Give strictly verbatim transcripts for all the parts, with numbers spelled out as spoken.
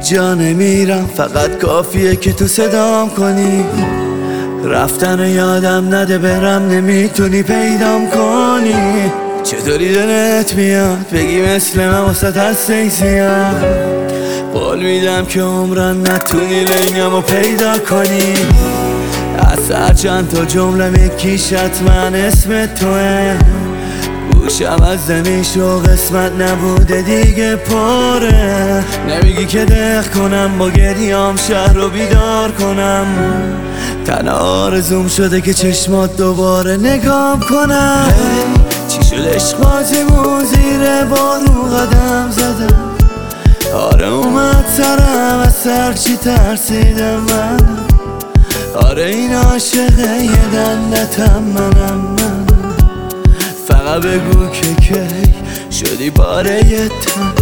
هیچ جا نمیرم، فقط کافیه که تو صدام کنی. رفتن یادم نده برم، نمیتونی پیدام کنی. چطوری دلت میاد بگی مثل من واسه هسته زیاد. قول میدم که عمرن نتونی لنگمو پیدا کنی. از هر چند تا جمله یکیش حتما اسم توه. گوشم از زمیش و قسمت نبوده دیگه پره. نمیگی که دق کنم با گریام شهر رو بیدار کنم. تنها آرزوم شده که چشمات دوباره نگام کنم. hey, چی شد عشق بازیمون زیر بارون قدم زدم. آره اومد سرم از سر چی ترسیدم من. آره این عاشقه یه دلتم منم من. فقط بگو که کی شدی باره یه تنم.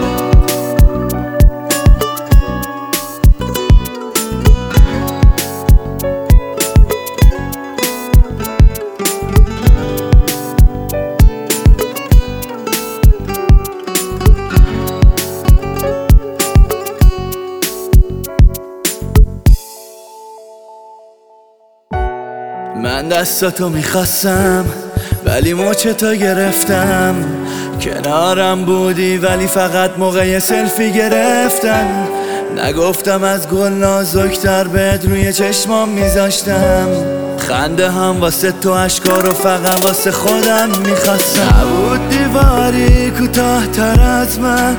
من دستاتو میخواستم ولی مچتو گرفتم. کنارم بودی ولی فقط موقع سلفی گرفتن. نگفتم از گل نازکتر بهت روی چشمام میذاشتم. خنده هم واسه تو اشکا رو فقط واسه خودم میخواستم. نبود دیواری کوتاه تر از من.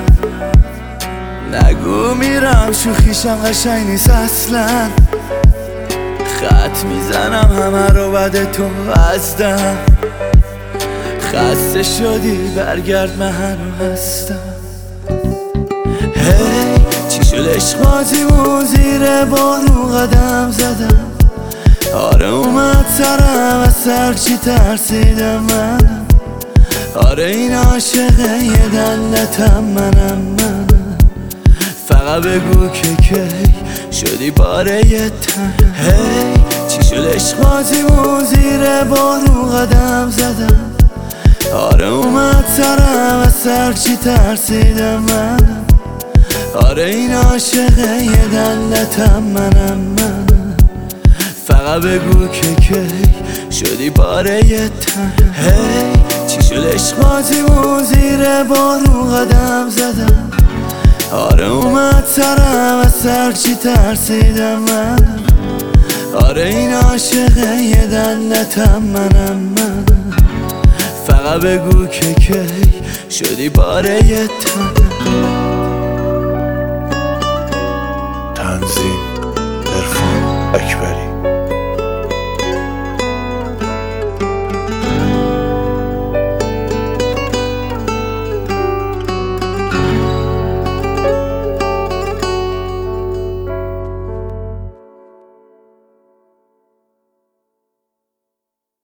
نگو میرم شوخیشم قشنگ نیست اصلا. خط میزنم همه رو بعد تو ازدم. خسته شدی برگرد من هنو هستم. hey, چی شد عشق بازیمون زیر بارون قدم زدم. آره اومد سرم از سر چی ترسیدم من. آره این عاشقه یه دلتم منم من. فقط بگو که کی شدی باره یه تنم. hey, چی شد عشق بازیمون زیر بارون قدم زدم. آره اومد سرم از سر چی ترسیدم من. آره این عاشقه یه دلتم منم من. فقط بگو که کی شدی باره یه تنم. hey, چی شد عشق بازیمون زیر بارون قدم زدم. آره اومد سرم از سر چی ترسیدم من. آره این عاشقه یه دلتم منم من. فقط بگو که کی شدی باره یه تنم. تنظیم عرفان اکبری.